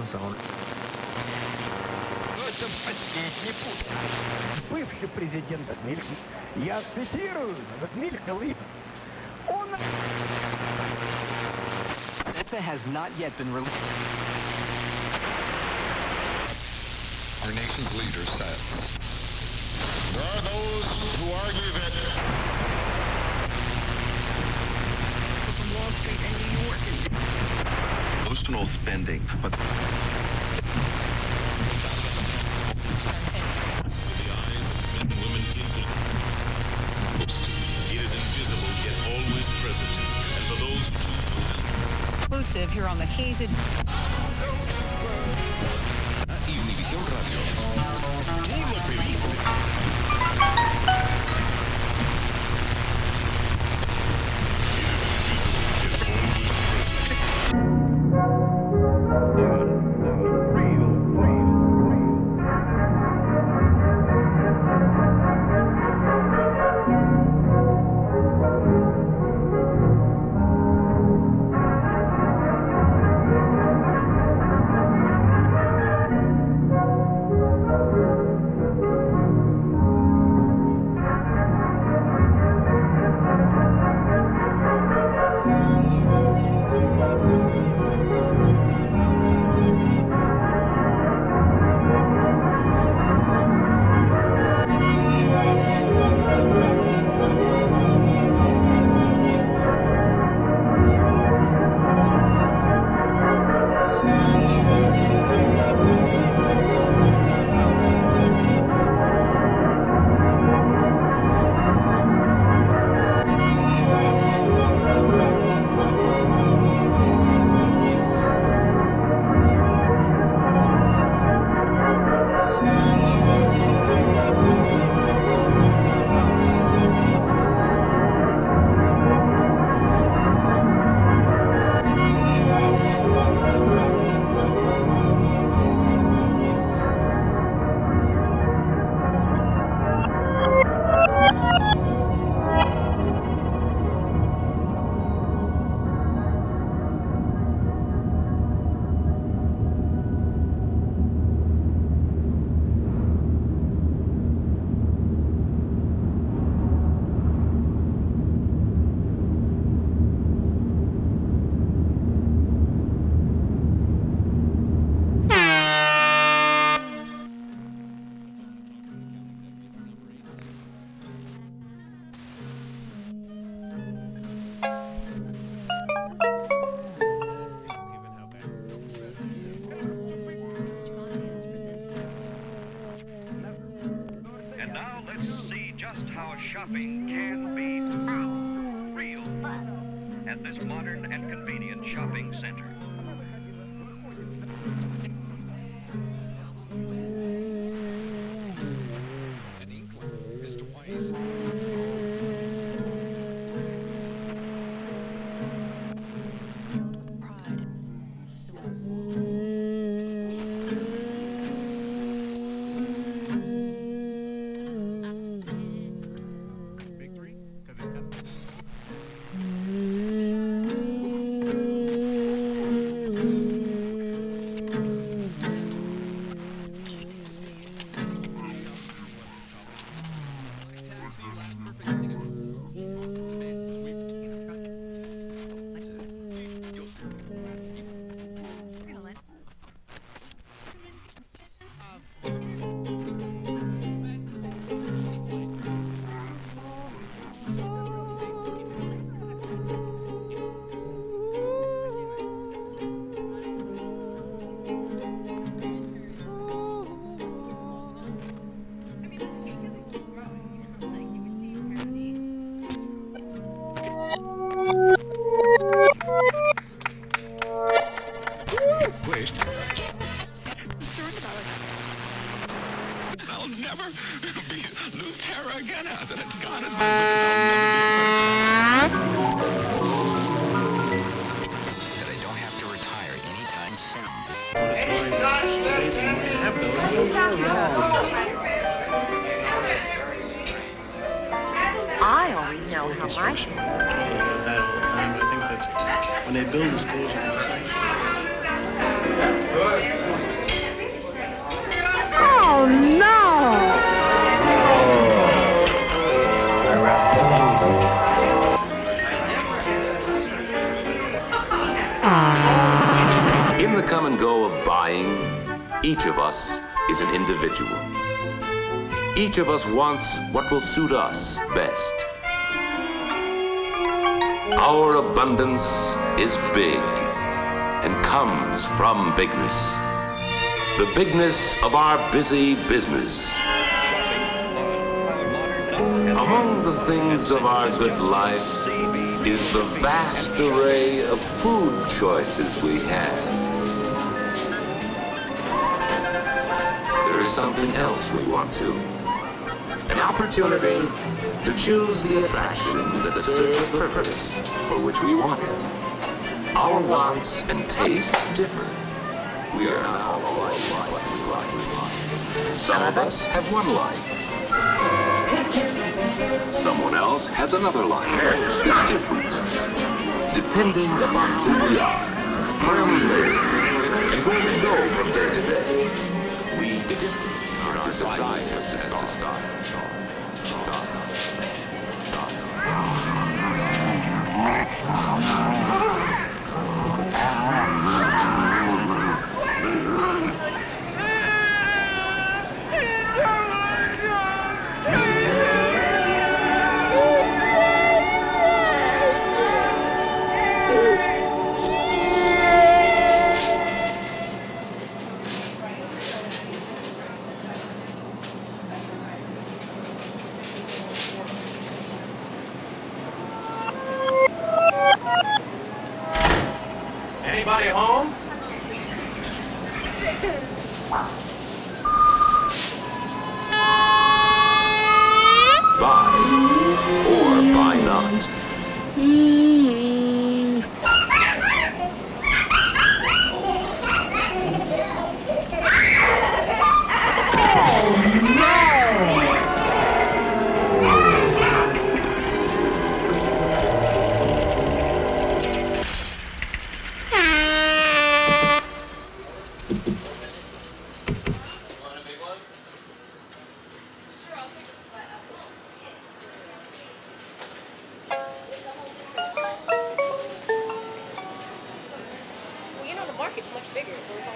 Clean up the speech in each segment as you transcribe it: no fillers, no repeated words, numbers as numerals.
самом... Это последний путь. Бывший президент Мильхи. Я цитирую Мильхи. Он... It has not yet been released. Our nation's leader says, there are those who argue that From Wall Street and New York. emotional spending, but The eyes of men and women into it is invisible yet always present. And for those who choose to Exclusive here on the Keys. Univisión Radio. Tú lo pediste. And now let's see just how shopping can be real at this modern and convenient shopping center. an inkling as to why he's... victory, because it doesn't. Waste. I'll never lose terror again. As it's gone as my that I don't have to retire anytime soon. I always know how my should be. That all the time. I think that when they build the schools, Oh, no! In the come and go of buying, each of us is an individual. Each of us wants what will suit us best. Our abundance is big and comes from bigness. The bigness of our busy business. Among the things of our good life is the vast array of food choices we have. There is something else we want to. An opportunity to choose the attraction that serves the purpose for which we want it. Our wants and tastes differ. We are not all alike what we like. Some of us have one like. Someone else has another like. It's different. Depending upon who we are, where we live, and where we go from day to day. We differ in our desires as to start. Anybody home? Buy or buy not. Well, you know, the market's much bigger, so it's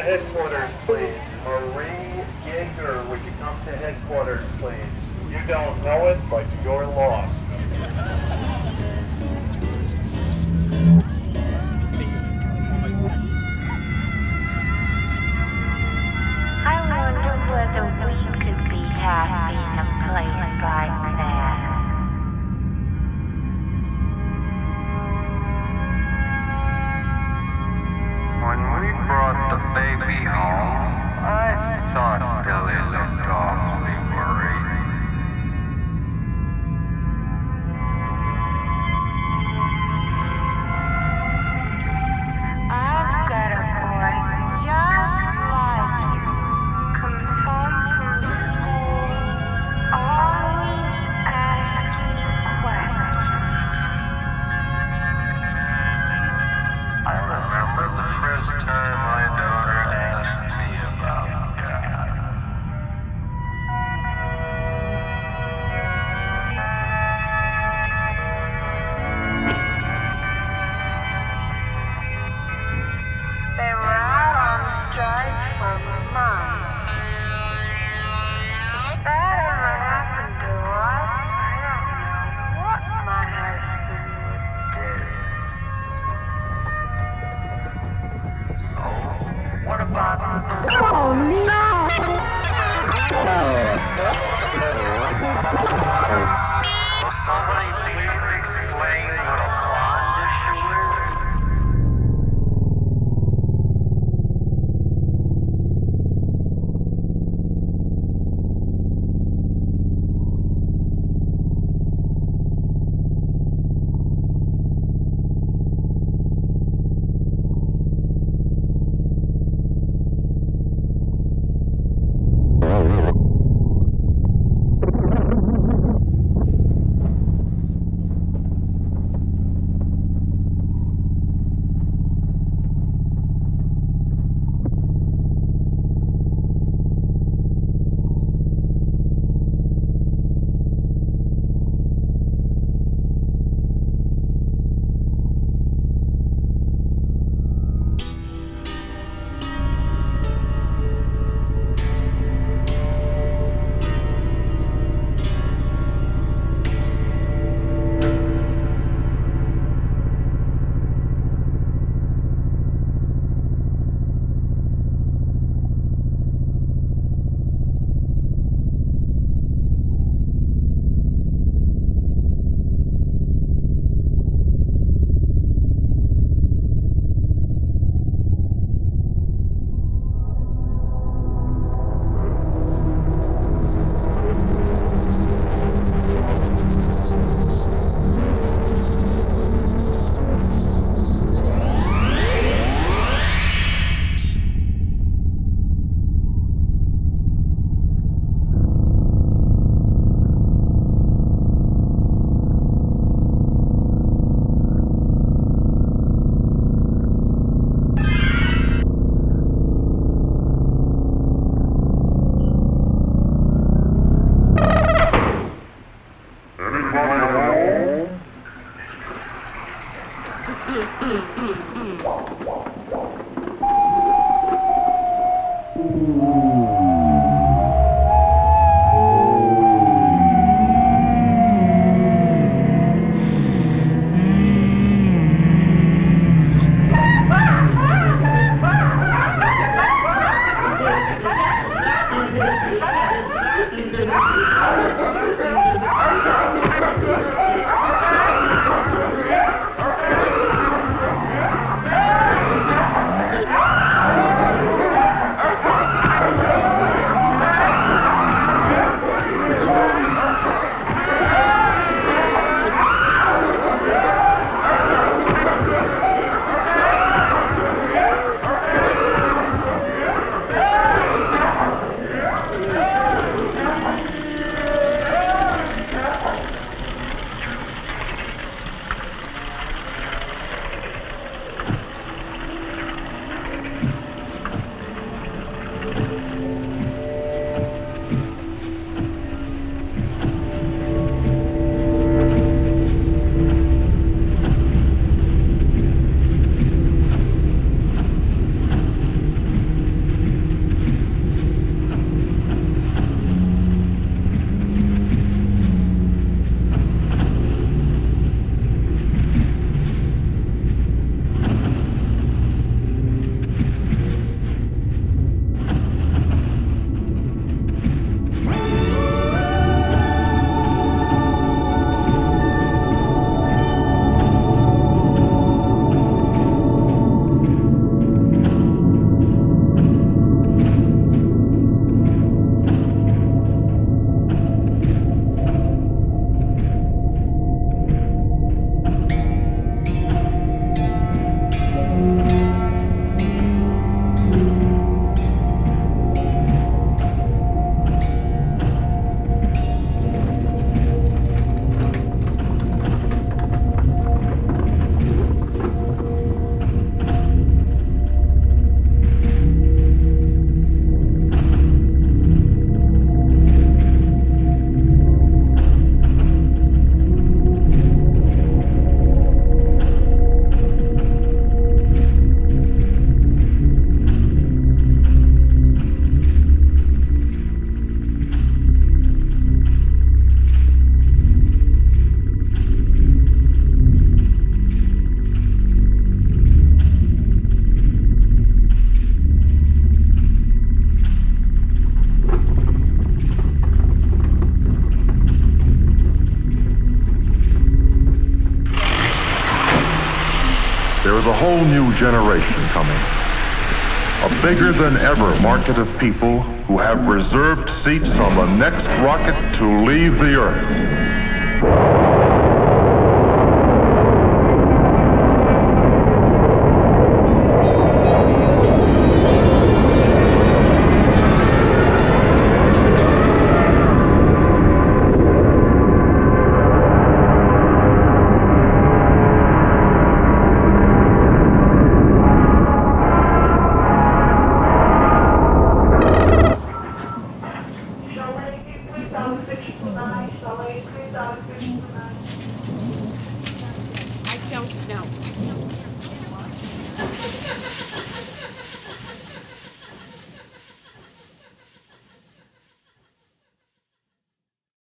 to headquarters, please? Marie Yeager, would you come to headquarters, please? You don't know it, but you're lost. I wonder whether we could be happy in a place like that. When we brought the baby home, I thought Billy looked awfully worried. I've got a boy just like you. Comes home from school, always asking questions. I remember the first time my daughter asked me about God. They were out on strike for months. If that ever happened to us, I don't know what my husband would do. So, what about Oh no! Will somebody please explain what a bond issue is? a whole new generation coming. A bigger than ever market of people who have reserved seats on the next rocket to leave the Earth. I don't know.